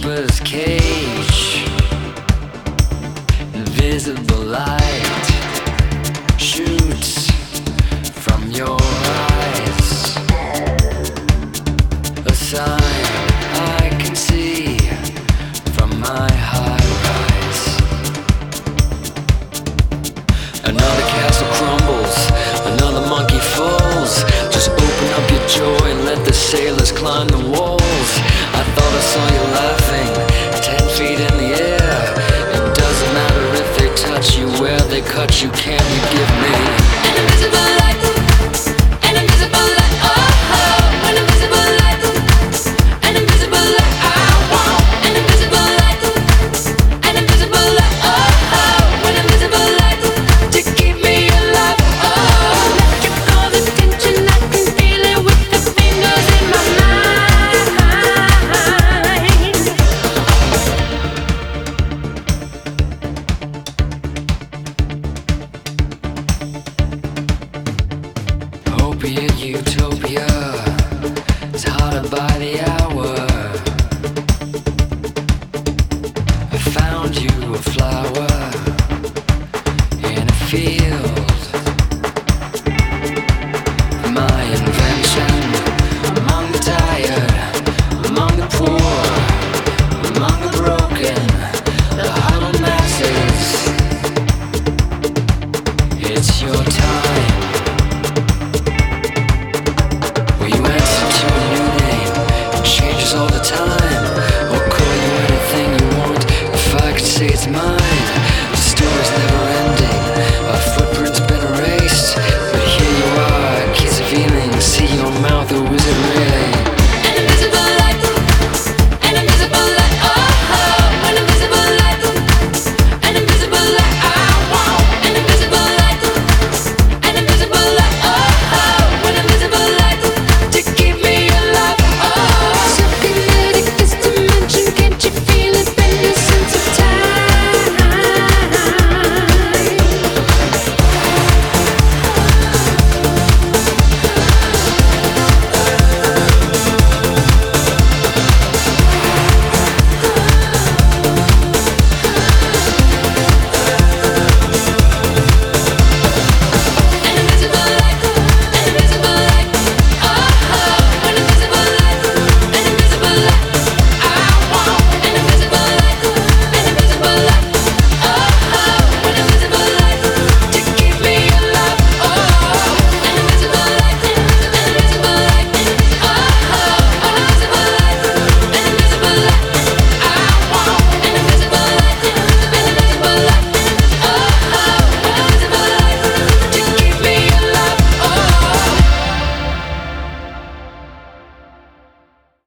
sleeper's cage. Invisible light shoots from your eyes. A sign I can see from my high rise. Another castle crumbles, another monkey falls. Just open up your joy and let the sailors climb the walls. I thought I saw you laughing, 10 feet in the air. It doesn't matter if they touch you, where they cut you, can you give me an invisible light? An invisible light, oh, oh. An invisible light. An invisible light, I want an invisible light. An invisible light, oh, oh. An invisible light to keep me alive, oh. Let you go the tension, I can feel it with the fingers in my mind. Opiate utopia, it's harder by the hour. I found you a flower in a field.